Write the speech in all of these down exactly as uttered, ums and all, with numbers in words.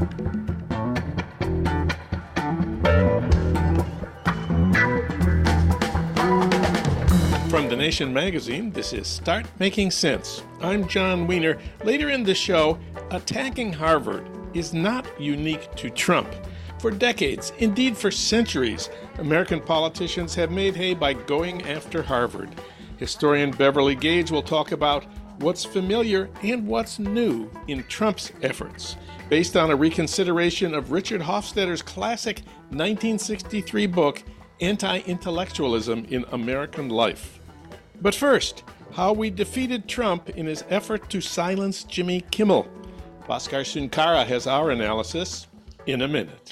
From The Nation magazine, this is Start Making Sense. I'm John Wiener. Later in the show, attacking Harvard is not unique to Trump. For decades, indeed for centuries, American politicians have made hay by going after Harvard. Historian Beverly Gage will talk about what's familiar and what's new in Trump's efforts, based on a reconsideration of Richard Hofstadter's classic nineteen sixty-three book, Anti-Intellectualism in American Life. But first, how we defeated Trump in his effort to silence Jimmy Kimmel. Bhaskar Sunkara has our analysis in a minute.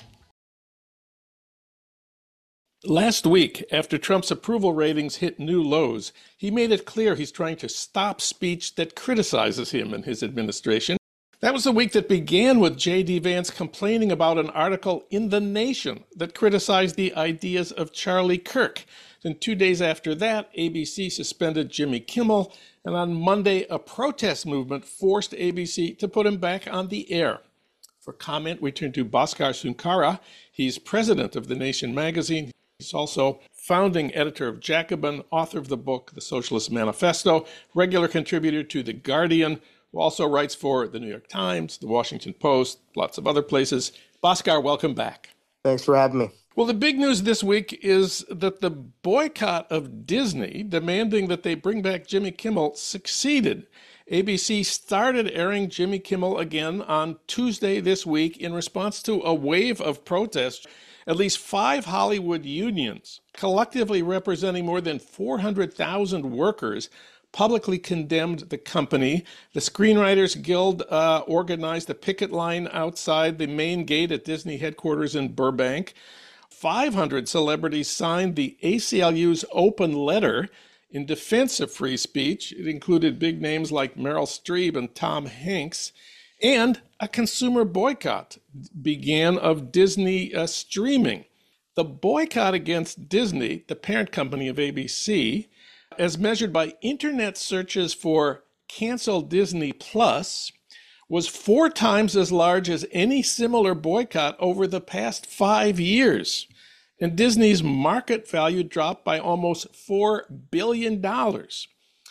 Last week, after Trump's approval ratings hit new lows, he made it clear he's trying to stop speech that criticizes him and his administration. That was the week that began with J D. Vance complaining about an article in The Nation that criticized the ideas of Charlie Kirk. Then two days after that, A B C suspended Jimmy Kimmel, and on Monday, a protest movement forced A B C to put him back on the air. For comment, we turn to Bhaskar Sunkara. He's president of The Nation magazine. He's also founding editor of Jacobin, author of the book The Socialist Manifesto, regular contributor to The Guardian, who also writes for The New York Times, The Washington Post, lots of other places. Bhaskar, welcome back. Thanks for having me. Well, the big news this week is that the boycott of Disney, demanding that they bring back Jimmy Kimmel, succeeded. A B C started airing Jimmy Kimmel again on Tuesday this week in response to a wave of protests. At least five Hollywood unions, collectively representing more than four hundred thousand workers, publicly condemned the company. The Screenwriters Guild uh, organized a picket line outside the main gate at Disney headquarters in Burbank. five hundred celebrities signed the A C L U's open letter in defense of free speech. It included big names like Meryl Streep and Tom Hanks. And a consumer boycott began of Disney uh, streaming. The boycott against Disney, the parent company of A B C, as measured by internet searches for Cancel Disney Plus, was four times as large as any similar boycott over the past five years. And Disney's market value dropped by almost four billion dollars.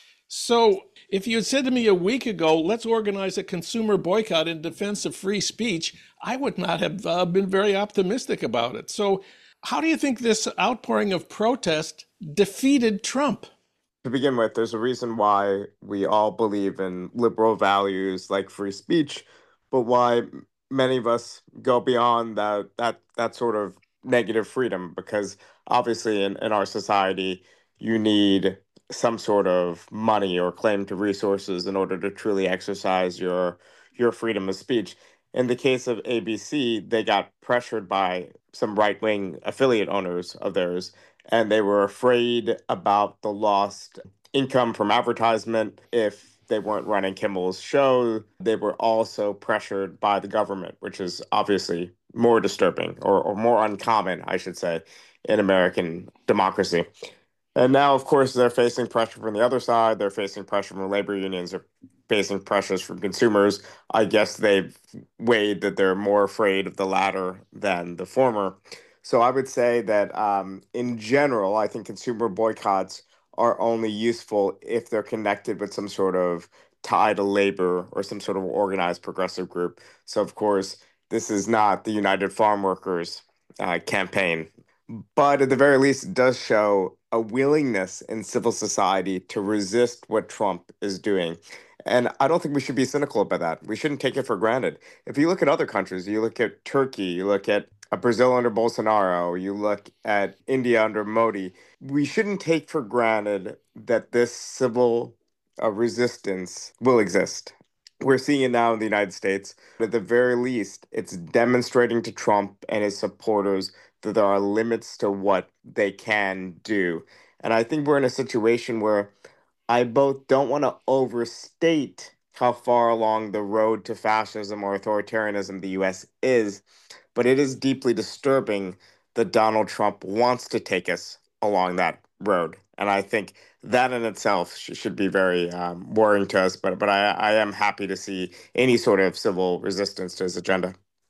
So if you had said to me a week ago, let's organize a consumer boycott in defense of free speech, I would not have uh, been very optimistic about it. So how do you think this outpouring of protest defeated Trump? To begin with, there's a reason why we all believe in liberal values like free speech, but why many of us go beyond that that that sort of negative freedom, because obviously in, in our society, you need some sort of money or claim to resources in order to truly exercise your your freedom of speech. In the case of A B C, they got pressured by some right-wing affiliate owners of theirs, and they were afraid about the lost income from advertisement if they weren't running Kimmel's show. They were also pressured by the government, which is obviously more disturbing or, or more uncommon, I should say, in American democracy. And now, of course, they're facing pressure from the other side. They're facing pressure from labor unions. They're facing pressures from consumers. I guess they've weighed that they're more afraid of the latter than the former. So I would say that um, in general, I think consumer boycotts are only useful if they're connected with some sort of tie to labor or some sort of organized progressive group. So, of course, this is not the United Farm Workers uh, campaign. But at the very least, it does show a willingness in civil society to resist what Trump is doing. And I don't think we should be cynical about that. We shouldn't take it for granted. If you look at other countries, you look at Turkey, you look at Brazil under Bolsonaro, you look at India under Modi, we shouldn't take for granted that this civil uh, resistance will exist. We're seeing it now in the United States. At the very least, it's demonstrating to Trump and his supporters that there are limits to what they can do. And I think we're in a situation where I both don't want to overstate how far along the road to fascism or authoritarianism the U S is, but it is deeply disturbing that Donald Trump wants to take us along that road. And I think that in itself sh- should be very um, worrying to us. But but I, I am happy to see any sort of civil resistance to his agenda.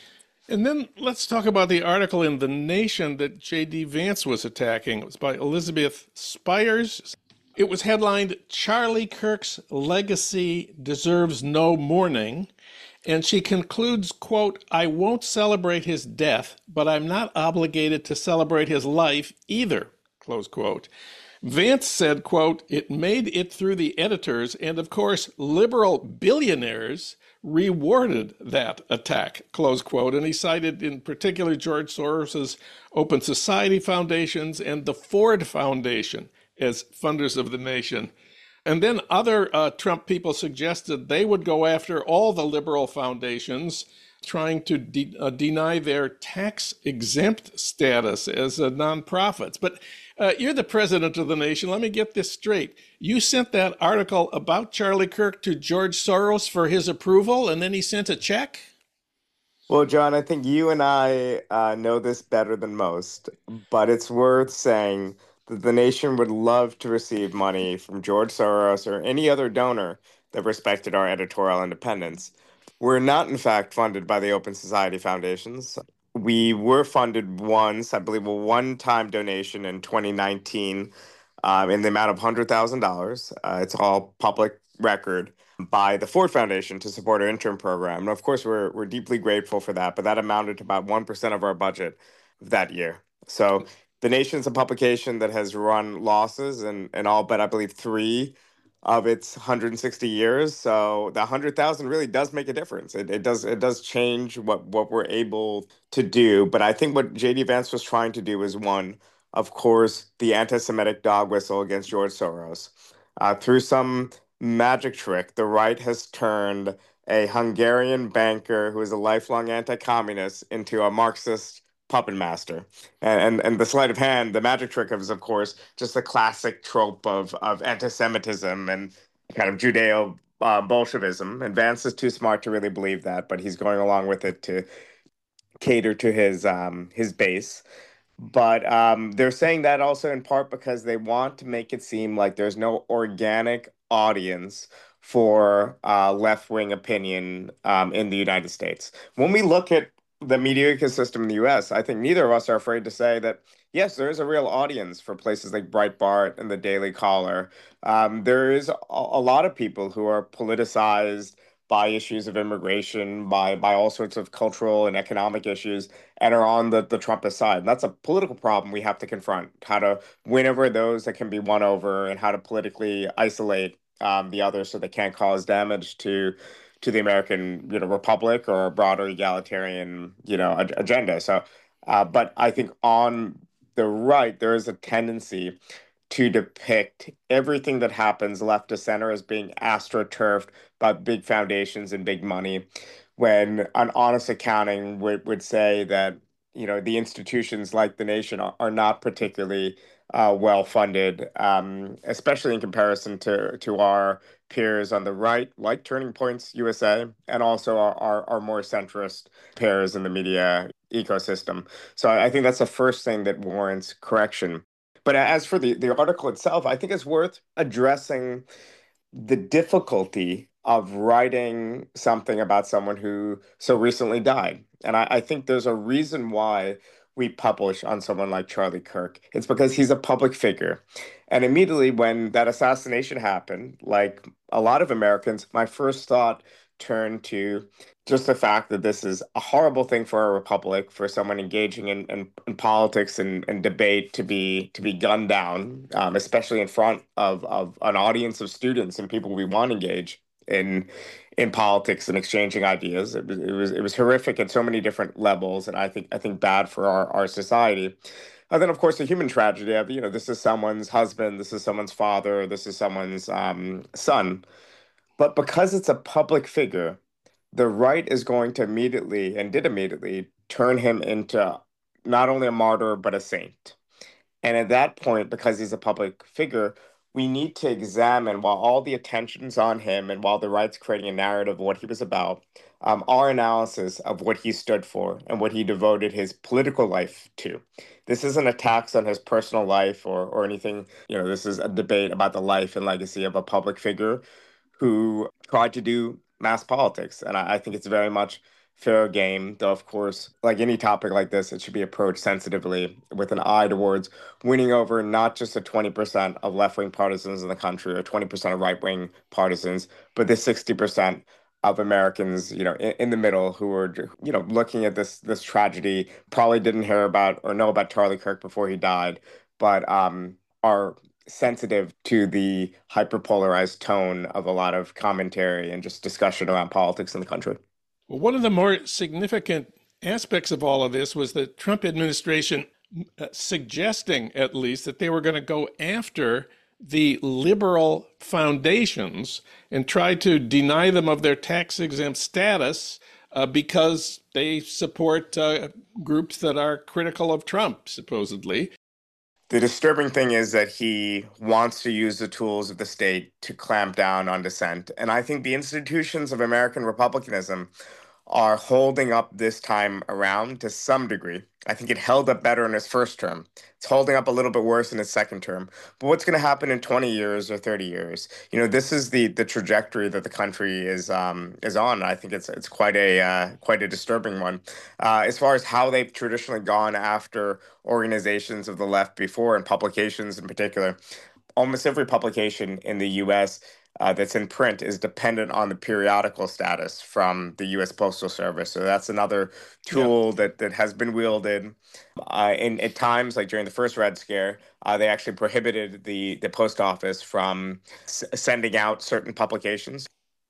And then let's talk about the article in The Nation that J D. Vance was attacking. It was by Elizabeth Spires. It was headlined, Charlie Kirk's Legacy Deserves No Mourning. And she concludes, quote, I won't celebrate his death, but I'm not obligated to celebrate his life either, close quote. Vance said, quote, it made it through the editors, and of course, liberal billionaires rewarded that attack, close quote. And he cited in particular George Soros's Open Society Foundations and the Ford Foundation as funders of the nation. And then other uh, Trump people suggested they would go after all the liberal foundations, trying to de- uh, deny their tax exempt status as uh, nonprofits. But uh, you're the president of the nation. Let me get this straight. You sent that article about Charlie Kirk to George Soros for his approval, and then he sent a check? Well, John, I think you and I uh, know this better than most, but it's worth saying that the nation would love to receive money from George Soros or any other donor that respected our editorial independence. We're not, in fact, funded by the Open Society Foundations. We were funded once, I believe, a one-time donation in twenty nineteen um, in the amount of one hundred thousand dollars. Uh, it's all public record by the Ford Foundation to support our intern program. And of course, we're we're deeply grateful for that, but that amounted to about one percent of our budget that year. So the Nation's a publication that has run losses and and all but I believe three of its one hundred sixty years. So the one hundred thousand really does make a difference. It, it does it does change what what we're able to do. But I think what J D. Vance was trying to do is one, of course, the anti-Semitic dog whistle against George Soros. Uh, through some magic trick, the right has turned a Hungarian banker who is a lifelong anti-communist into a Marxist puppet master. And, and and the sleight of hand, the magic trick is, of course, just the classic trope of of anti-Semitism and kind of Judeo uh, Bolshevism. And Vance is too smart to really believe that, but he's going along with it to cater to his um, his base. But um, they're saying that also in part because they want to make it seem like there's no organic audience for uh, left-wing opinion um, in the United States. When we look at the media ecosystem in the U S, I think neither of us are afraid to say that, yes, there is a real audience for places like Breitbart and the Daily Caller. Um, there is a, a lot of people who are politicized by issues of immigration, by by all sorts of cultural and economic issues, and are on the, the Trumpist side. And that's a political problem we have to confront, how to win over those that can be won over and how to politically isolate um, the others so they can't cause damage to to the American, you know, republic or a broader egalitarian, you know, ag- agenda. So, uh, but I think on the right, there is a tendency to depict everything that happens left to center as being astroturfed by big foundations and big money, when an honest accounting would, would say that, you know, the institutions like the nation are, are not particularly uh, well funded, um, especially in comparison to to our peers on the right, like Turning Points U S A, and also our, our, our more centrist peers in the media ecosystem. So I, I think that's the first thing that warrants correction. But as for the, the article itself, I think it's worth addressing the difficulty of writing something about someone who so recently died. And I, I think there's a reason why we publish on someone like Charlie Kirk. It's because he's a public figure. And immediately when that assassination happened, like a lot of Americans, my first thought turned to just the fact that this is a horrible thing for a republic, for someone engaging in, in, in politics and, and debate to be to be gunned down, um, especially in front of, of an audience of students and people we want to engage in in politics and exchanging ideas. It was it was it was horrific at so many different levels, and I think I think bad for our, our society. And then, of course, the human tragedy of, you know, this is someone's husband, this is someone's father, this is someone's um, son. But because it's a public figure, the right is going to immediately, and did immediately, turn him into not only a martyr, but a saint. And at that point, because he's a public figure, we need to examine, while all the attention's on him and while the right's creating a narrative of what he was about, um, our analysis of what he stood for and what he devoted his political life to. This isn't a tax on his personal life or, or anything. You know, this is a debate about the life and legacy of a public figure who tried to do mass politics. And I, I think it's very much fair game. Though, of course, like any topic like this, it should be approached sensitively with an eye towards winning over not just the twenty percent of left-wing partisans in the country or twenty percent of right-wing partisans, but the sixty percent of Americans, you know, in, in the middle who are, you know, looking at this this tragedy, probably didn't hear about or know about Charlie Kirk before he died, but um, are sensitive to the hyperpolarized tone of a lot of commentary and just discussion around politics in the country. Well, one of the more significant aspects of all of this was the Trump administration uh, suggesting, at least, that they were going to go after the liberal foundations and try to deny them of their tax exempt status uh, because they support uh, groups that are critical of Trump, supposedly. The disturbing thing is that he wants to use the tools of the state to clamp down on dissent. And I think the institutions of American republicanism are holding up this time around to some degree. I think it held up better in his first term. It's holding up a little bit worse in his second term. But what's going to happen in twenty years or thirty years? You know, this is the the trajectory that the country is um is on. I think it's it's quite a uh, quite a disturbing one. Uh, as far as how they've traditionally gone after organizations of the left before and publications in particular, almost every publication in the U S uh, that's in print is dependent on the periodical status from the U S Postal Service. So that's another Yeah. tool that that has been wielded. Uh, and at times, like during the first Red Scare, uh, they actually prohibited the the post office from s- sending out certain publications.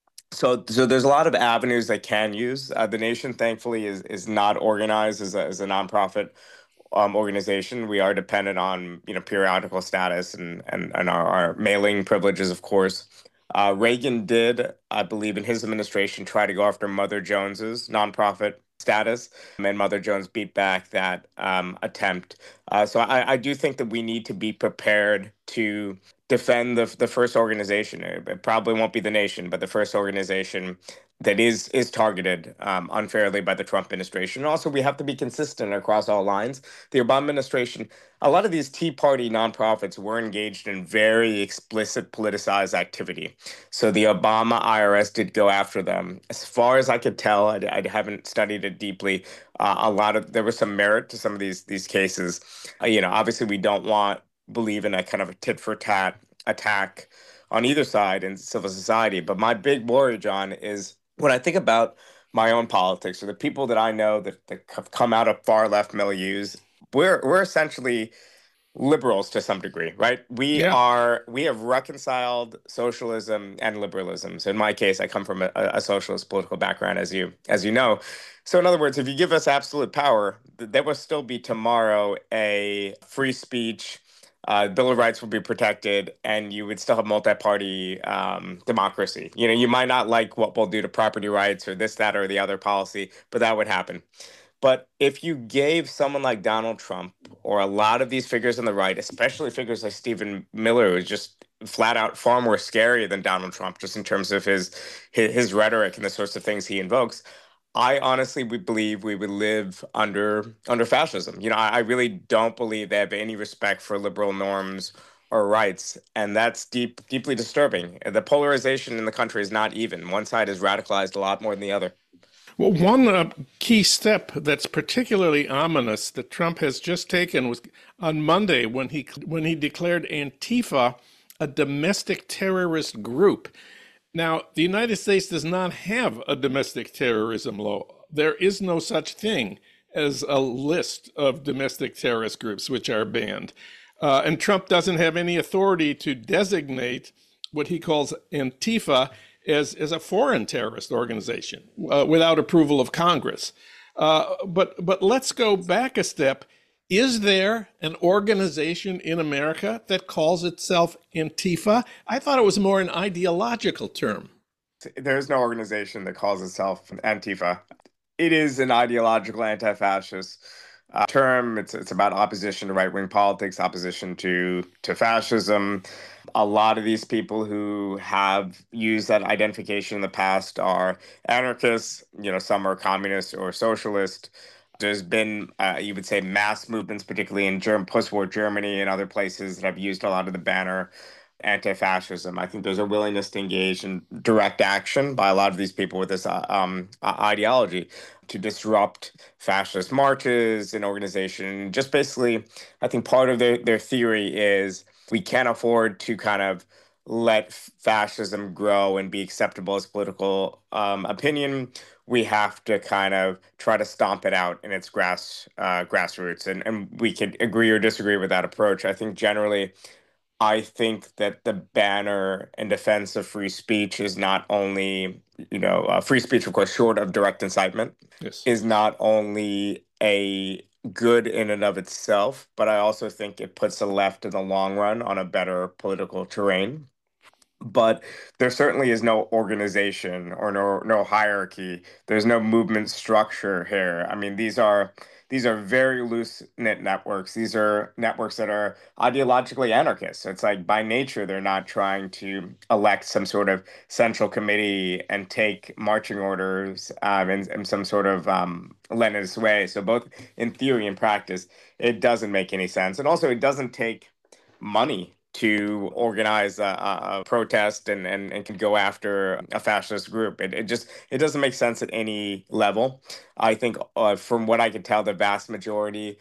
So, so there's a lot of avenues they can use. Uh, the Nation, thankfully, is is not organized as a as a nonprofit um, organization. We are dependent on, you know, periodical status and and, and our, our mailing privileges, of course. Uh, Reagan did, I believe, in his administration, try to go after Mother Jones's nonprofit status, and Mother Jones beat back that um, attempt. Uh, so I, I do think that we need to be prepared to defend the the first organization. It probably won't be the Nation, but the first organization that is is targeted um, unfairly by the Trump administration. And also, we have to be consistent across all lines. The Obama administration, a lot of these Tea Party nonprofits were engaged in very explicit politicized activity. So the Obama I R S did go after them. As far as I could tell, I, I haven't studied it deeply. Uh, a lot of there was some merit to some of these these cases. Uh, you know, obviously, we don't want believe in a kind of a tit for tat attack on either side in civil society. But my big worry, John, is when I think about my own politics or the people that I know that, that have come out of far left milieus, we're we're essentially liberals to some degree, right? We Yeah. are we have reconciled socialism and liberalism. So in my case, I come from a, a socialist political background, as you as you know. So in other words, if you give us absolute power, th- there will still be tomorrow a free speech. Uh, Bill of Rights will be protected, and you would still have multi-party um, democracy. You know, you might not like what we'll do to property rights or this, that, or the other policy, but that would happen. But if you gave someone like Donald Trump or a lot of these figures on the right, especially figures like Stephen Miller, who's just flat out far more scary than Donald Trump, just in terms of his his, his rhetoric and the sorts of things he invokes, I honestly would believe we would live under under fascism. You know, I, I really don't believe they have any respect for liberal norms or rights, and that's deep deeply disturbing. The polarization in the country is not even. One side is radicalized a lot more than the other. Well, one uh, key step that's particularly ominous that Trump has just taken was on Monday when he when he declared Antifa a domestic terrorist group. Now, the United States does not have a domestic terrorism law. There is no such thing as a list of domestic terrorist groups which are banned. Uh, and Trump doesn't have any authority to designate what he calls Antifa as, as a foreign terrorist organization uh, without approval of Congress. Uh, but but let's go back a step. Is there an organization in America that calls itself Antifa? I thought it was more an ideological term. There's no organization that calls itself Antifa. It is an ideological anti-fascist uh, term. It's it's about opposition to right-wing politics, opposition to to fascism. A lot of these people who have used that identification in the past are anarchists. You know, some are communist or socialist. There's been, uh, you would say, mass movements, particularly in Germ- post-war Germany and other places that have used a lot of the banner anti-fascism. I think there's a willingness to engage in direct action by a lot of these people with this uh, um, uh, ideology to disrupt fascist marches and organization. Just basically, I think part of their, their theory is we can't afford to kind of let fascism grow and be acceptable as political um, opinion. We have to kind of try to stomp it out in its grass uh, grassroots, and and we could agree or disagree with that approach. I think generally, I think that the banner in defense of free speech is not only, you know, uh, free speech, of course, short of direct incitement, Yes. is not only a good in and of itself, but I also think it puts the left in the long run on a better political terrain. But there certainly is no organization or no no hierarchy. There's no movement structure here. I mean, these are these are very loose knit networks. These are networks that are ideologically anarchist. So it's like by nature they're not trying to elect some sort of central committee and take marching orders um, in, in some sort of um, Leninist way. So both in theory and practice, it doesn't make any sense. And also, it doesn't take money to organize a, a, a protest and, and, and can go after a fascist group. It, it just it doesn't make sense at any level. I think uh, from what I can tell, the vast majority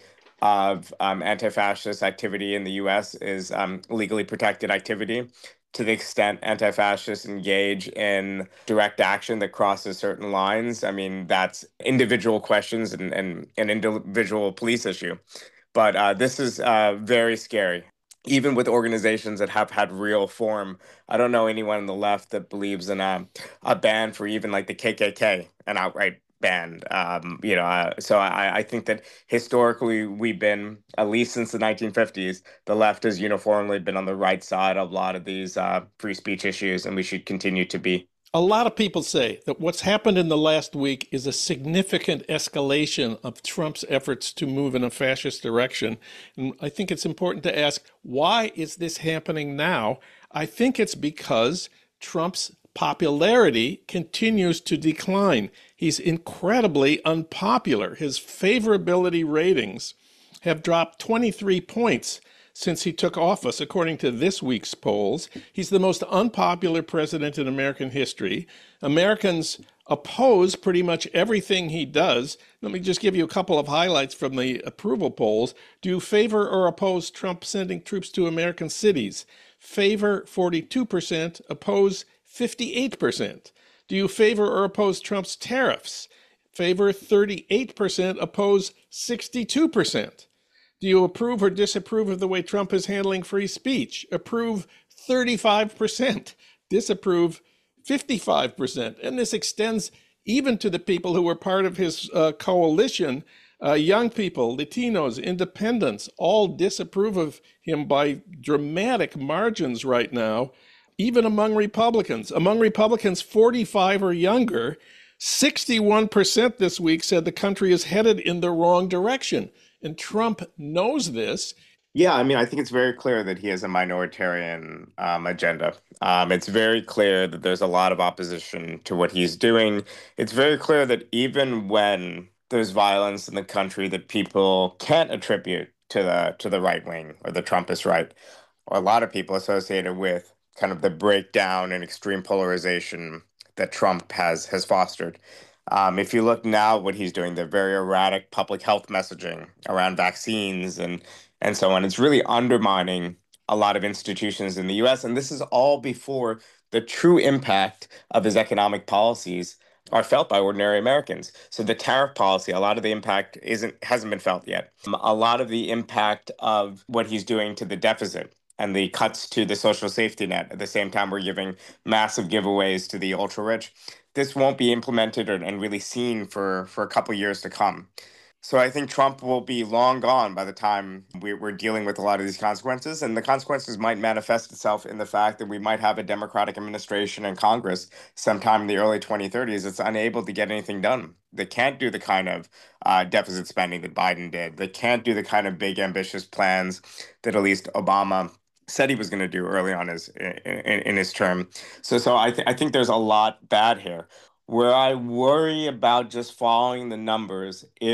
of um, anti-fascist activity in the U S is um, legally protected activity. To the extent anti-fascists engage in direct action that crosses certain lines, I mean, that's individual questions and, and an individual police issue. But uh, this is uh, very scary. Even with organizations that have had real form, I don't know anyone on the left that believes in a, a ban for even like the K K K, an outright ban. Um, you know, uh, so I, I think that historically we've been, at least since the nineteen fifties, the left has uniformly been on the right side of a lot of these uh, free speech issues, and we should continue to be. A lot of people say that what's happened in the last week is a significant escalation of Trump's efforts to move in a fascist direction. And I think it's important to ask, why is this happening now? I think it's because Trump's popularity continues to decline. He's incredibly unpopular. His favorability ratings have dropped twenty-three points since he took office, according to this week's polls. He's the most unpopular president in American history. Americans oppose pretty much everything he does. Let me just give you a couple of highlights from the approval polls. Do you favor or oppose Trump sending troops to American cities? Favor forty-two percent, oppose fifty-eight percent. Do you favor or oppose Trump's tariffs? Favor thirty-eight percent, oppose sixty-two percent. Do you approve or disapprove of the way Trump is handling free speech? Approve thirty-five percent, disapprove fifty-five percent. And this extends even to the people who were part of his uh, coalition. Uh, young people, Latinos, independents, all disapprove of him by dramatic margins right now, even among Republicans. Among Republicans forty-five or younger, sixty-one percent this week said the country is headed in the wrong direction. And Trump knows this. Yeah, I mean, I think it's very clear that he has a minoritarian um, agenda. Um, it's very clear that there's a lot of opposition to what he's doing. It's very clear that even when there's violence in the country that people can't attribute to the to the right wing or the Trumpist right, or a lot of people associated with kind of the breakdown and extreme polarization that Trump has has fostered. Um, if you look now what he's doing, the very erratic public health messaging around vaccines and and so on, it's really undermining a lot of institutions in the U S. And this is all before the true impact of his economic policies are felt by ordinary Americans. So the tariff policy, a lot of the impact isn't hasn't been felt yet. Um, a lot of the impact of what he's doing to the deficit and the cuts to the social safety net at the same time we're giving massive giveaways to the ultra rich. This won't be implemented or, and really seen for for a couple years to come. So I think Trump will be long gone by the time we, we're dealing with a lot of these consequences. And the consequences might manifest itself in the fact that we might have a Democratic administration and Congress sometime in the early twenty thirties that's unable to get anything done. They can't do the kind of uh, deficit spending that Biden did. They can't do the kind of big, ambitious plans that at least Obama said he was going to do early on his in, in his term. So, so I, th- I think there's a lot bad here. Where I worry about just following the numbers is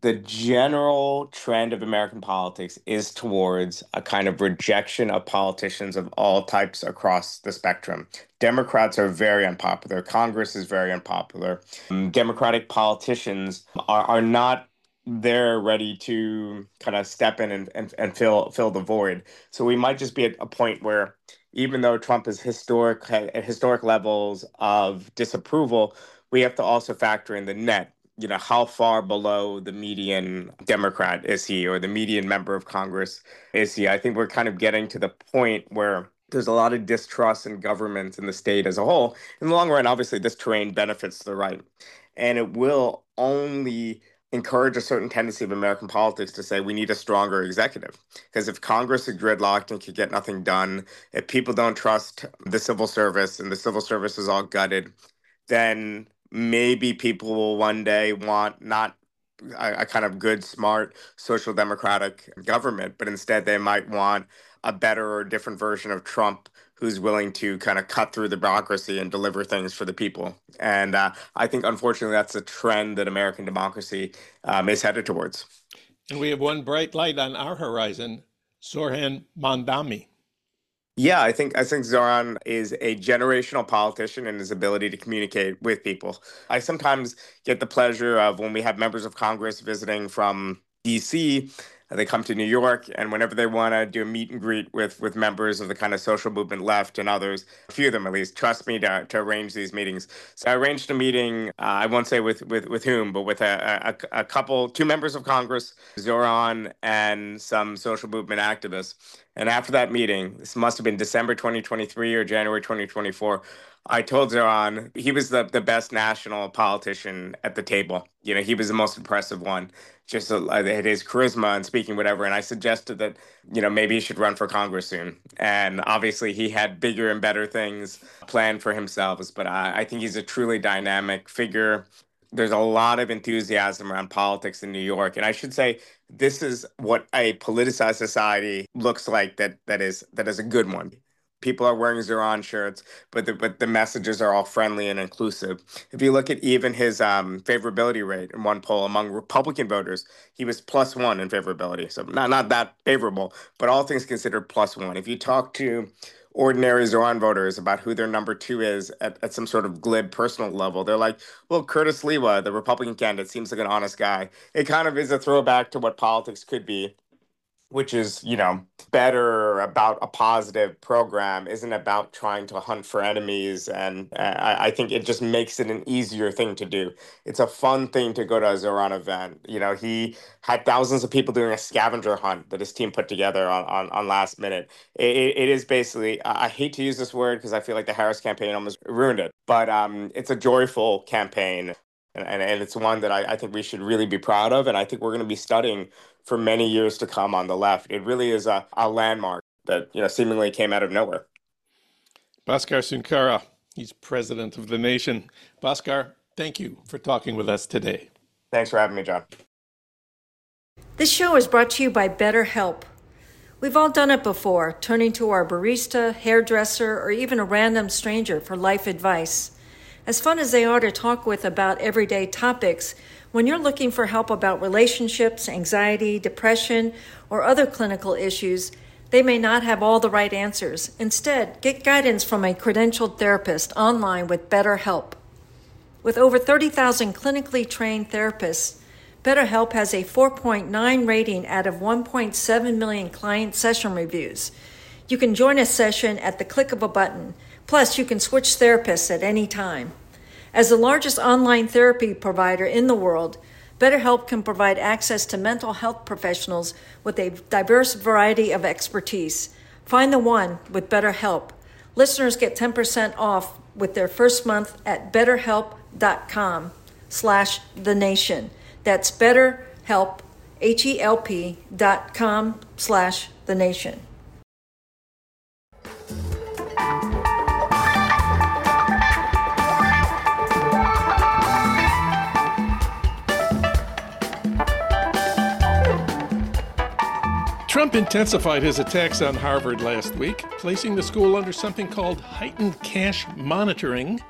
the general trend of American politics is towards a kind of rejection of politicians of all types across the spectrum. Democrats are very unpopular. Congress is very unpopular. Um, Democratic politicians are, are not there ready to kind of step in and, and, and fill fill the void. So we might just be at a point where even though Trump is historic at historic levels of disapproval, we have to also factor in the net. You know, how far below the median Democrat is he, or the median member of Congress is he? I think we're kind of getting to the point where there's a lot of distrust in government and the state as a whole. In the long run, obviously, this terrain benefits the right. And it will only encourage a certain tendency of American politics to say we need a stronger executive. Because if Congress is gridlocked and can get nothing done, if people don't trust the civil service and the civil service is all gutted, then maybe people will one day want not a, a kind of good, smart, social democratic government, but instead they might want a better or different version of Trump who's willing to kind of cut through the bureaucracy and deliver things for the people. And uh, I think, unfortunately, that's a trend that American democracy um, is headed towards. And we have one bright light on our horizon, Zoran Mandami. Yeah, I think I think Zoran is a generational politician in his ability to communicate with people. I sometimes get the pleasure of when we have members of Congress visiting from D C, they come to New York, and whenever they want to do a meet and greet with with members of the kind of social movement left and others, a few of them at least, trust me to, to arrange these meetings. So I arranged a meeting, uh, I won't say with, with, with whom, but with a, a, a couple, two members of Congress, Zoran and some social movement activists. And after that meeting, this must have been December twenty twenty-three or January twenty twenty-four, I told Zoran he was the, the best national politician at the table. You know, he was the most impressive one, just uh, his charisma and speaking whatever. And I suggested that, you know, maybe he should run for Congress soon. And obviously he had bigger and better things planned for himself. But I, I think he's a truly dynamic figure. There's a lot of enthusiasm around politics in New York. And I should say, this is what a politicized society looks like that that is that is a good one. People are wearing Zoran shirts, but the, but the messages are all friendly and inclusive. If you look at even his um, favorability rate in one poll among Republican voters, he was plus one in favorability. So not, not that favorable, but all things considered plus one. If you talk to ordinary Zoran voters about who their number two is at, at some sort of glib personal level, they're like, well, Curtis Lewa, the Republican candidate, seems like an honest guy. It kind of is a throwback to what politics could be, which is, you know, better, about a positive program, isn't about trying to hunt for enemies. And I, I think it just makes it an easier thing to do. It's a fun thing to go to a Zoran event. You know, he had thousands of people doing a scavenger hunt that his team put together on, on, on last minute. It, it, it is basically, I hate to use this word because I feel like the Harris campaign almost ruined it, but um, it's a joyful campaign. And, and, and it's one that I, I think we should really be proud of. And I think we're going to be studying for many years to come on the left. It really is a, a landmark that, you know, seemingly came out of nowhere. Bhaskar Sunkara, he's president of The Nation. Bhaskar, thank you for talking with us today. Thanks for having me, John. This show is brought to you by BetterHelp. We've all done it before, turning to our barista, hairdresser, or even a random stranger for life advice. As fun as they are to talk with about everyday topics, when you're looking for help about relationships, anxiety, depression, or other clinical issues, they may not have all the right answers. Instead, get guidance from a credentialed therapist online with BetterHelp. With over thirty thousand clinically trained therapists, BetterHelp has a four point nine rating out of one point seven million client session reviews. You can join a session at the click of a button. Plus, you can switch therapists at any time. As the largest online therapy provider in the world, BetterHelp can provide access to mental health professionals with a diverse variety of expertise. Find the one with BetterHelp. Listeners get ten percent off with their first month at betterhelp.com slash the nation. That's betterhelp, H-E-L-P dot com slash the nation. Trump intensified his attacks on Harvard last week, placing the school under something called heightened cash monitoring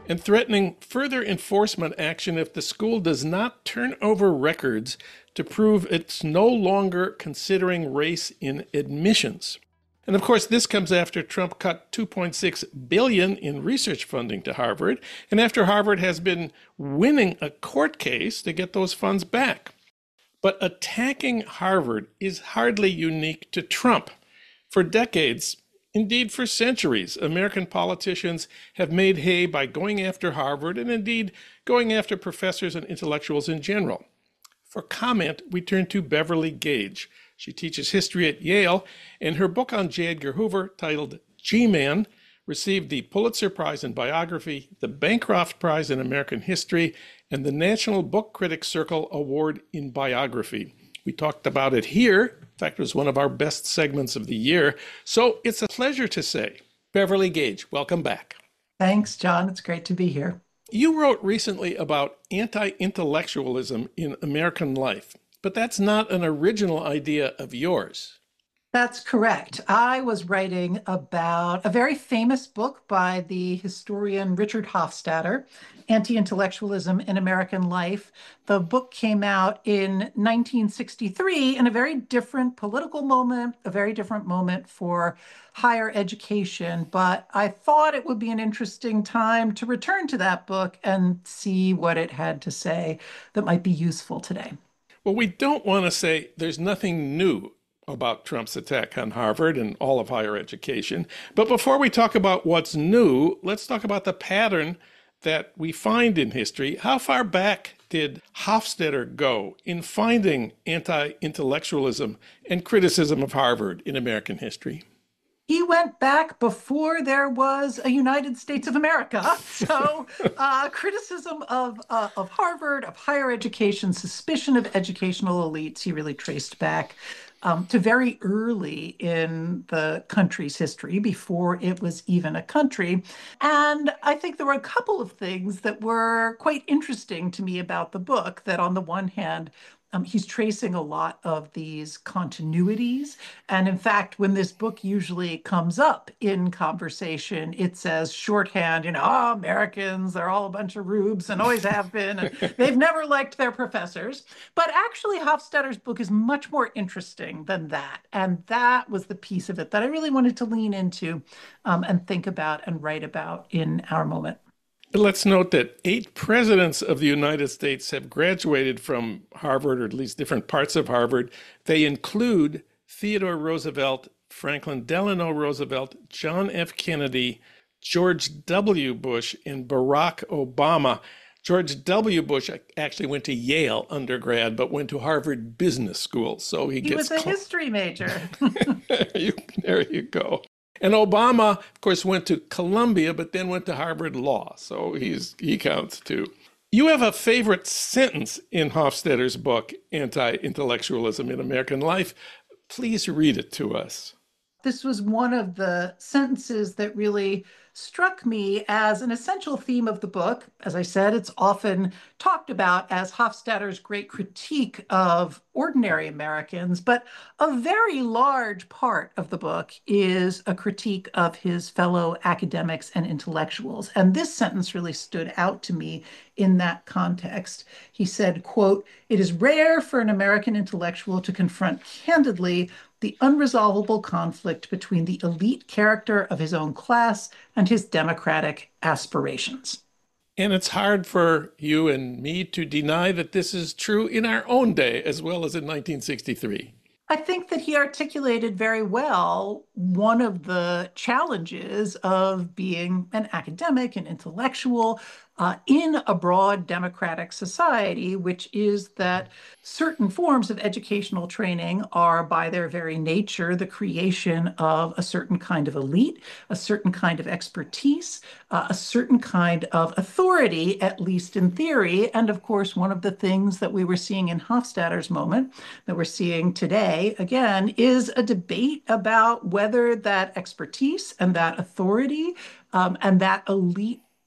and threatening further enforcement action if the school does not turn over records to prove it's no longer considering race in admissions. And of course, this comes after Trump cut two point six billion dollars in research funding to Harvard, and after Harvard has been winning a court case to get those funds back. But attacking Harvard is hardly unique to Trump. For decades, indeed for centuries, American politicians have made hay by going after Harvard and indeed going after professors and intellectuals in general. For comment, we turn to Beverly Gage. She teaches history at Yale, and her book on J. Edgar Hoover, titled G-Man, received the Pulitzer Prize in Biography, the Bancroft Prize in American History, and the National Book Critics Circle Award in Biography. We talked about it here. In fact, it was one of our best segments of the year. So it's a pleasure to say, Beverly Gage, welcome back. Thanks, John. It's great to be here. You wrote recently about anti-intellectualism in American life, but that's not an original idea of yours. That's correct. I was writing about a very famous book by the historian Richard Hofstadter, Anti-Intellectualism in American Life. The book came out in nineteen sixty-three in a very different political moment, a very different moment for higher education. But I thought it would be an interesting time to return to that book and see what it had to say that might be useful today. Well, we don't want to say there's nothing new about Trump's attack on Harvard and all of higher education. But before we talk about what's new, let's talk about the pattern that we find in history. How far back did Hofstadter go in finding anti-intellectualism and criticism of Harvard in American history? He went back before there was a United States of America. So uh, criticism of, uh, of Harvard, of higher education, suspicion of educational elites, he really traced back um, to very early in the country's history, before it was even a country. And I think there were a couple of things that were quite interesting to me about the book, that on the one hand, Um, he's tracing a lot of these continuities. And in fact, when this book usually comes up in conversation, it says shorthand, you know, oh, Americans, they're all a bunch of rubes and always have been, and they've never liked their professors. But actually, Hofstadter's book is much more interesting than that. And that was the piece of it that I really wanted to lean into um, and think about and write about in our moment. Let's note that eight presidents of the United States have graduated from Harvard, or at least different parts of Harvard. They include Theodore Roosevelt, Franklin Delano Roosevelt, John F. Kennedy, George W. Bush, and Barack Obama. George W. Bush actually went to Yale undergrad, but went to Harvard Business School. So he, he gets was a history major. you, there you go. And Obama, of course, went to Columbia, but then went to Harvard Law. So he's he counts too. You have a favorite sentence in Hofstadter's book, Anti-Intellectualism in American Life. Please read it to us. This was one of the sentences that really struck me as an essential theme of the book. As I said, it's often talked about as Hofstadter's great critique of ordinary Americans, but a very large part of the book is a critique of his fellow academics and intellectuals. And this sentence really stood out to me in that context. He said, quote, "It is rare for an American intellectual to confront candidly the unresolvable conflict between the elite character of his own class and his democratic aspirations." And it's hard for you and me to deny that this is true in our own day as well as in nineteen sixty-three. I think that he articulated very well one of the challenges of being an academic, an intellectual, uh, in a broad democratic society, which is that certain forms of educational training are by their very nature the creation of a certain kind of elite, a certain kind of expertise, uh, a certain kind of authority, at least in theory. And of course, one of the things that we were seeing in Hofstadter's moment, that we're seeing today, again, is a debate about whether that expertise and that authority um, and that elite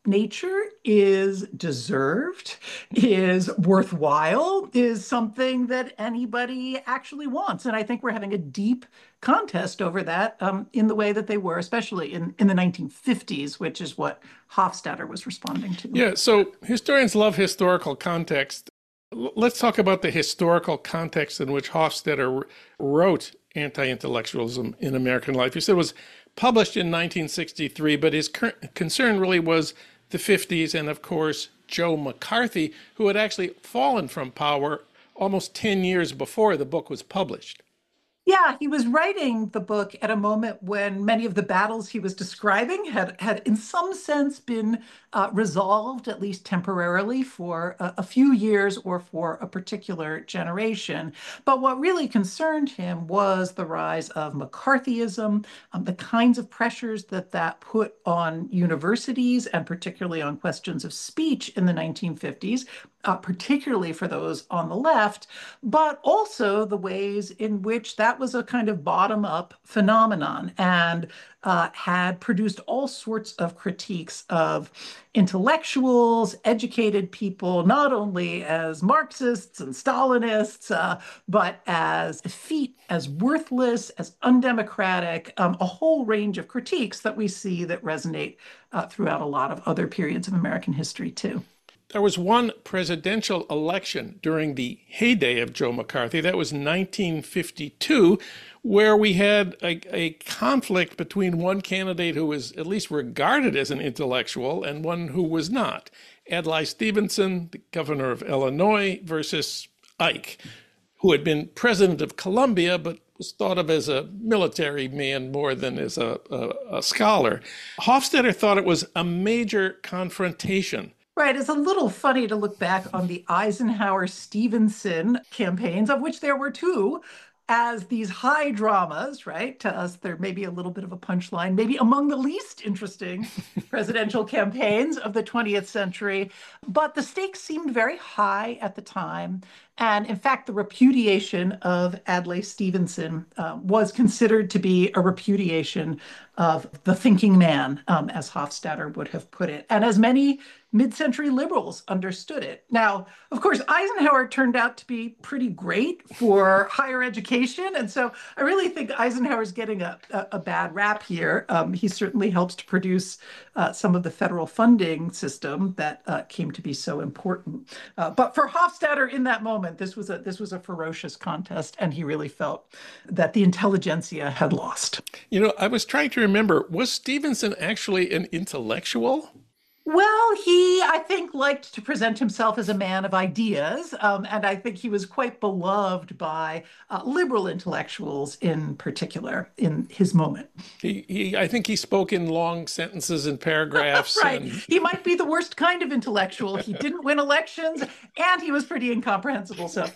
nature is deserved, is worthwhile, is something that anybody actually wants. And I think we're having a deep contest over that um, in the way that they were, especially in, in the nineteen fifties, which is what Hofstadter was responding to. Yeah, so historians love historical context. L- Let's talk about the historical context in which Hofstadter wrote Anti-Intellectualism in American Life. You said it was published in nineteen sixty-three, but his cur- concern really was the fifties and, of course, Joe McCarthy, who had actually fallen from power almost ten years before the book was published. Yeah, he was writing the book at a moment when many of the battles he was describing had, had in some sense, been uh, resolved, at least temporarily, for a, a few years or for a particular generation. But what really concerned him was the rise of McCarthyism, um, the kinds of pressures that that put on universities, and particularly on questions of speech in the nineteen fifties, uh, particularly for those on the left, but also the ways in which that was a kind of bottom-up phenomenon and uh, had produced all sorts of critiques of intellectuals, educated people, not only as Marxists and Stalinists, uh, but as effete, as worthless, as undemocratic, um, a whole range of critiques that we see that resonate uh, throughout a lot of other periods of American history, too. There was one presidential election during the heyday of Joe McCarthy. That was nineteen fifty-two, where we had a, a conflict between one candidate who was at least regarded as an intellectual and one who was not. Adlai Stevenson, the governor of Illinois, versus Ike, who had been president of Columbia, but was thought of as a military man more than as a, a, a scholar. Hofstadter thought it was a major confrontation. Right. It's a little funny to look back on the Eisenhower-Stevenson campaigns, of which there were two, as these high dramas, right? To us, they're maybe a little bit of a punchline, maybe among the least interesting presidential campaigns of the twentieth century. But the stakes seemed very high at the time. And in fact, the repudiation of Adlai Stevenson uh, was considered to be a repudiation of the thinking man, um, as Hofstadter would have put it, and as many mid-century liberals understood it. Now, of course, Eisenhower turned out to be pretty great for higher education, and so I really think Eisenhower's getting a, a, a bad rap here. Um, he certainly helps to produce uh, some of the federal funding system that uh, came to be so important. Uh, but for Hofstadter in that moment, this was a this was a ferocious contest, and he really felt that the intelligentsia had lost. You know, I was trying to remember, was Stevenson actually an intellectual? Well, he, I think, liked to present himself as a man of ideas, um, and I think he was quite beloved by uh, liberal intellectuals in particular in his moment. He, he, I think he spoke in long sentences and paragraphs. Right. And... He might be the worst kind of intellectual. He didn't win elections, and he was pretty incomprehensible. So,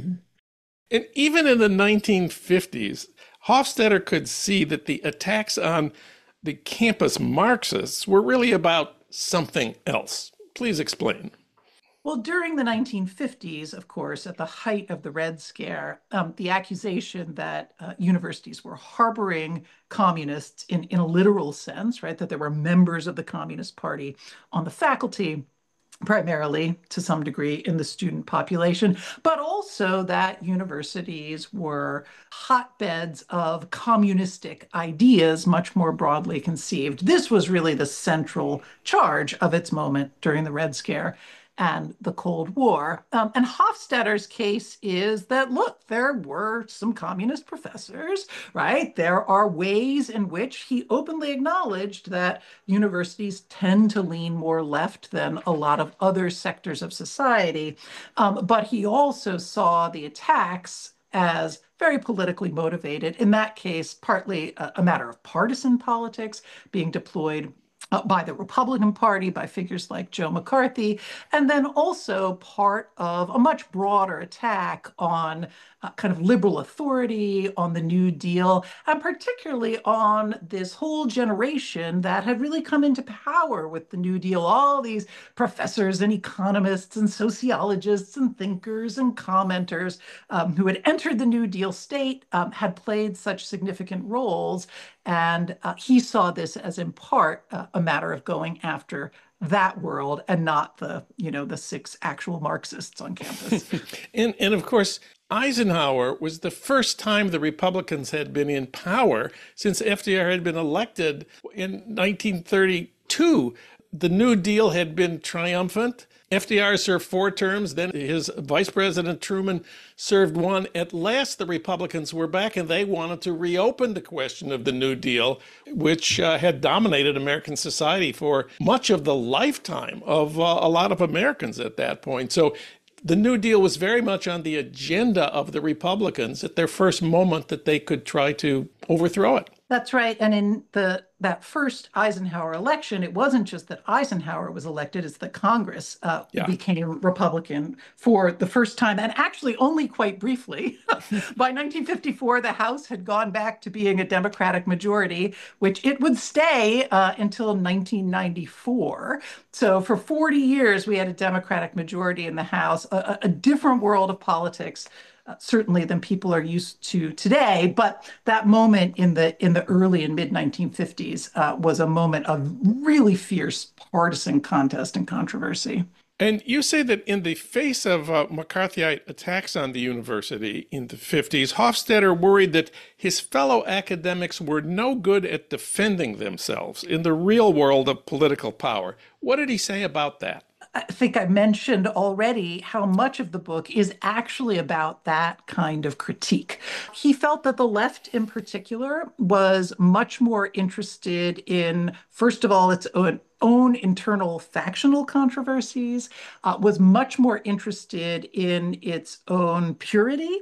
and even in the nineteen fifties, Hofstadter could see that the attacks on the campus Marxists were really about something else. Please explain. Well, during the nineteen fifties, of course, at the height of the Red Scare, um, the accusation that uh, universities were harboring communists in, in a literal sense, right, that there were members of the Communist Party on the faculty, primarily to some degree in the student population, but also that universities were hotbeds of communistic ideas, much more broadly conceived. This was really the central charge of its moment during the Red Scare and the Cold War. Um, and Hofstadter's case is that, look, there were some communist professors, right? There are ways in which he openly acknowledged that universities tend to lean more left than a lot of other sectors of society. Um, but he also saw the attacks as very politically motivated. In that case, partly a, a matter of partisan politics being deployed Uh, by the Republican Party, by figures like Joe McCarthy, and then also part of a much broader attack on uh, kind of liberal authority, on the New Deal, and particularly on this whole generation that had really come into power with the New Deal. All these professors and economists and sociologists and thinkers and commenters um, who had entered the New Deal state um, had played such significant roles. And uh, he saw this as, in part, uh, a matter of going after that world and not the, you know, the six actual Marxists on campus. and, and of course, Eisenhower was the first time the Republicans had been in power since F D R had been elected in nineteen thirty-two. The New Deal had been triumphant. F D R served four terms, then his vice president Truman served one. At last, the Republicans were back and they wanted to reopen the question of the New Deal, which uh, had dominated American society for much of the lifetime of uh, a lot of Americans at that point. So the New Deal was very much on the agenda of the Republicans at their first moment that they could try to overthrow it. That's right. And in the that first Eisenhower election, it wasn't just that Eisenhower was elected, it's that Congress uh, yeah. became Republican for the first time, and actually only quite briefly. By nineteen fifty-four, the House had gone back to being a Democratic majority, which it would stay uh, until nineteen ninety-four. So for forty years, we had a Democratic majority in the House, a, a different world of politics. Uh, certainly than people are used to today, but that moment in the in the early and mid nineteen fifties uh, was a moment of really fierce partisan contest and controversy. And you say that in the face of uh, McCarthyite attacks on the university in the fifties, Hofstadter worried that his fellow academics were no good at defending themselves in the real world of political power. What did he say about that? I think I mentioned already how much of the book is actually about that kind of critique. He felt that the left in particular was much more interested in, first of all, its own own internal factional controversies, uh, was much more interested in its own purity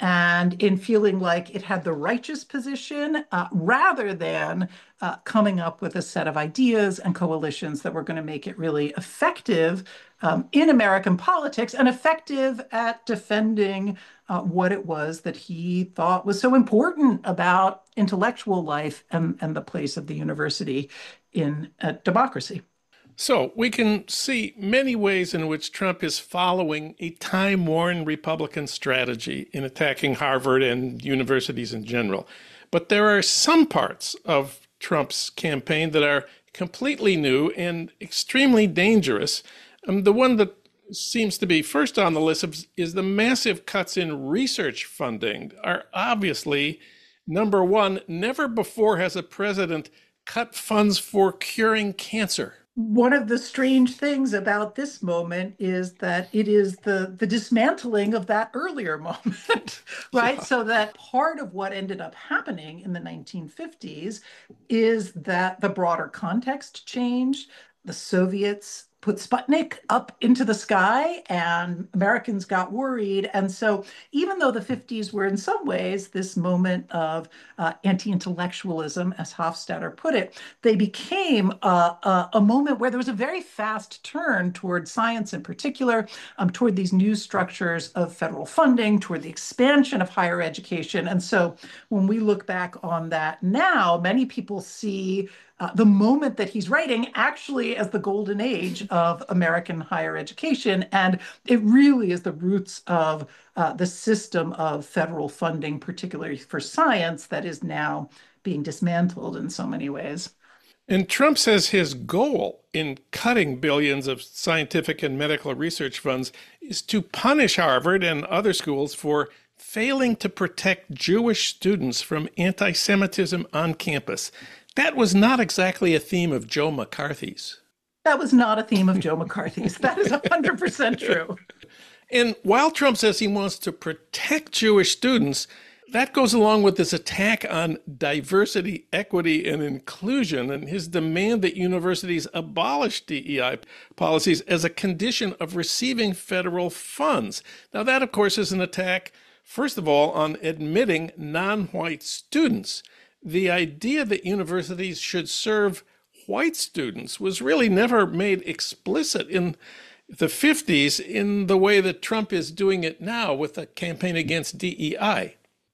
and in feeling like it had the righteous position uh, rather than uh, coming up with a set of ideas and coalitions that were going to make it really effective um, in American politics and effective at defending uh, what it was that he thought was so important about intellectual life and, and the place of the university in uh, democracy. So we can see many ways in which Trump is following a time-worn Republican strategy in attacking Harvard and universities in general. But there are some parts of Trump's campaign that are completely new and extremely dangerous. Um, the one that seems to be first on the list of, is the massive cuts in research funding are obviously, number one, never before has a president cut funds for curing cancer. One of the strange things about this moment is that it is the, the dismantling of that earlier moment, right? Yeah. So that part of what ended up happening in the nineteen fifties is that the broader context changed. The Soviets put Sputnik up into the sky and Americans got worried. And so even though the fifties were in some ways this moment of uh, anti-intellectualism, as Hofstadter put it, they became a, a, a moment where there was a very fast turn toward science in particular, um, toward these new structures of federal funding, toward the expansion of higher education. And so when we look back on that now, many people see Uh, the moment that he's writing actually as the golden age of American higher education. And it really is the roots of uh, the system of federal funding, particularly for science, that is now being dismantled in so many ways. And Trump says his goal in cutting billions of scientific and medical research funds is to punish Harvard and other schools for failing to protect Jewish students from anti-Semitism on campus. That was not exactly a theme of Joe McCarthy's. That was not a theme of Joe McCarthy's. That is one hundred percent true. And while Trump says he wants to protect Jewish students, that goes along with this attack on diversity, equity, and inclusion, and his demand that universities abolish D E I policies as a condition of receiving federal funds. Now, that, of course, is an attack, first of all, on admitting non-white students. The idea that universities should serve white students was really never made explicit in the fifties in the way that Trump is doing it now with the campaign against D E I.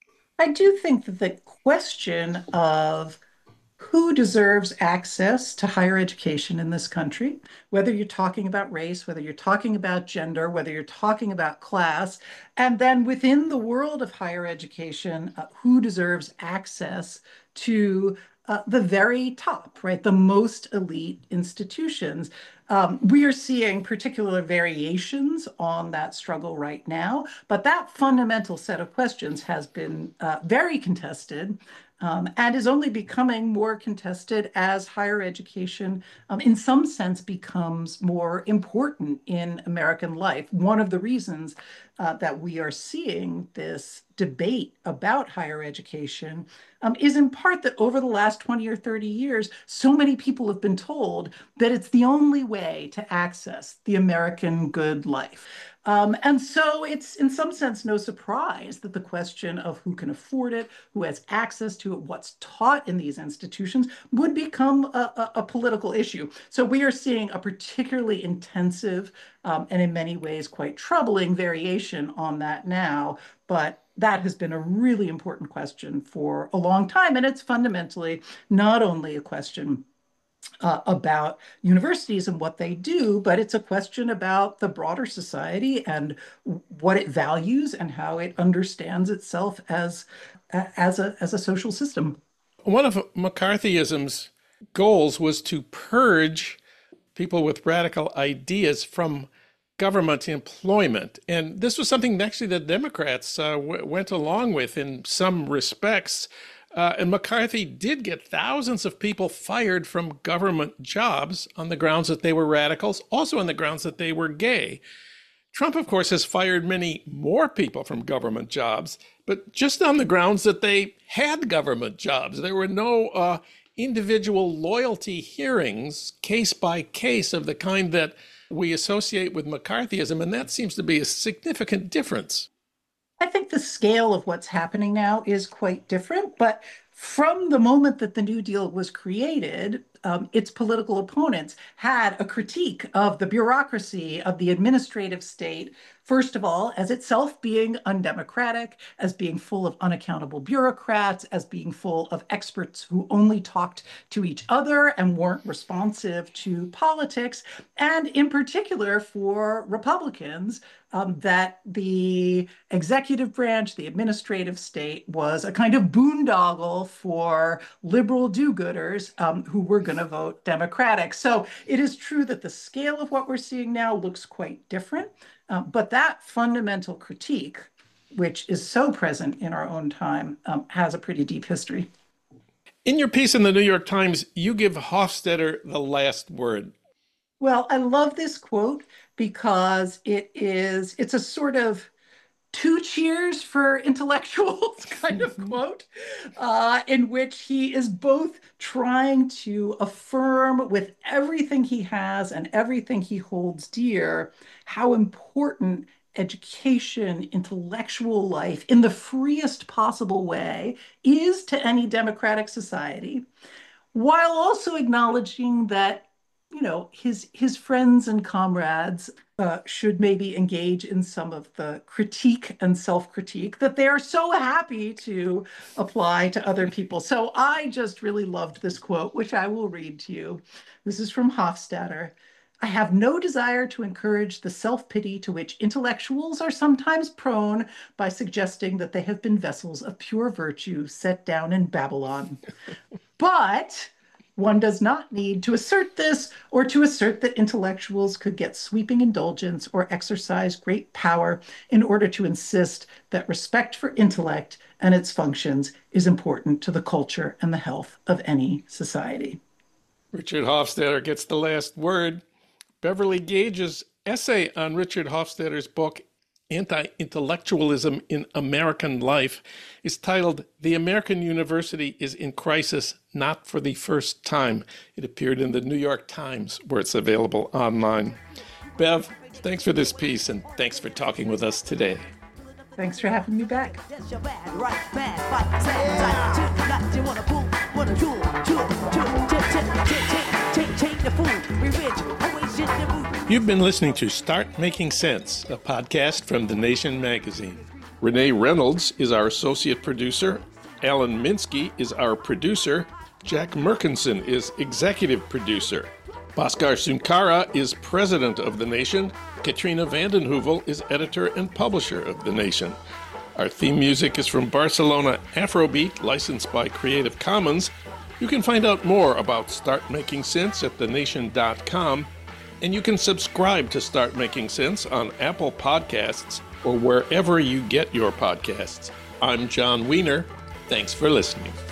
I do think that the question of who deserves access to higher education in this country, whether you're talking about race, whether you're talking about gender, whether you're talking about class, and then within the world of higher education, uh, who deserves access to uh, the very top, right? The most elite institutions. Um, we are seeing particular variations on that struggle right now, but that fundamental set of questions has been uh, very contested um, and is only becoming more contested as higher education, um, in some sense, becomes more important in American life. One of the reasons uh, that we are seeing this debate about higher education um, is in part that over the last twenty or thirty years, so many people have been told that it's the only way to access the American good life. Um, and so it's in some sense no surprise that the question of who can afford it, who has access to it, what's taught in these institutions would become a, a, a political issue. So we are seeing a particularly intensive um, and in many ways quite troubling variation on that now. But that has been a really important question for a long time. And it's fundamentally not only a question Uh, about universities and what they do, but it's a question about the broader society and what it values and how it understands itself as as a as a social system. One of McCarthyism's goals was to purge people with radical ideas from government employment. And this was something actually the Democrats uh, w- went along with in some respects. Uh, and McCarthy did get thousands of people fired from government jobs on the grounds that they were radicals, also on the grounds that they were gay. Trump, of course, has fired many more people from government jobs, but just on the grounds that they had government jobs. There were no uh, individual loyalty hearings, case by case, of the kind that we associate with McCarthyism, and that seems to be a significant difference. I think the scale of what's happening now is quite different, but from the moment that the New Deal was created, um, its political opponents had a critique of the bureaucracy, of the administrative state, first of all, as itself being undemocratic, as being full of unaccountable bureaucrats, as being full of experts who only talked to each other and weren't responsive to politics, and in particular for Republicans, um, that the executive branch, the administrative state, was a kind of boondoggle for liberal do-gooders um, who were going to vote Democratic. So it is true that the scale of what we're seeing now looks quite different. Um, but that fundamental critique, which is so present in our own time, um, has a pretty deep history. In your piece in the New York Times, you give Hofstadter the last word. Well, I love this quote because it is, it's a sort of two cheers for intellectuals kind of quote, uh, in which he is both trying to affirm with everything he has and everything he holds dear how important education, intellectual life in the freest possible way is to any democratic society, while also acknowledging that you know, his his friends and comrades uh, should maybe engage in some of the critique and self-critique that they are so happy to apply to other people. So I just really loved this quote, which I will read to you. This is from Hofstadter. I have no desire to encourage the self-pity to which intellectuals are sometimes prone by suggesting that they have been vessels of pure virtue set down in Babylon. But one does not need to assert this or to assert that intellectuals could get sweeping indulgence or exercise great power in order to insist that respect for intellect and its functions is important to the culture and the health of any society. Richard Hofstadter gets the last word. Beverly Gage's essay on Richard Hofstadter's book, Anti-Intellectualism in American Life, is titled The American University is in Crisis, Not for the First Time. It appeared in the New York Times, where it's available online. Bev, thanks for this piece, and thanks for talking with us today. Thanks for having me back. You've been listening to Start Making Sense, a podcast from The Nation magazine. Renee Reynolds is our associate producer. Alan Minsky is our producer. Jack Merkinson is executive producer. Bhaskar Sunkara is president of The Nation. Katrina vanden Heuvel is editor and publisher of The Nation. Our theme music is from Barcelona Afrobeat, licensed by Creative Commons. You can find out more about Start Making Sense at the nation dot com. And you can subscribe to Start Making Sense on Apple Podcasts or wherever you get your podcasts. I'm John Wiener. Thanks for listening.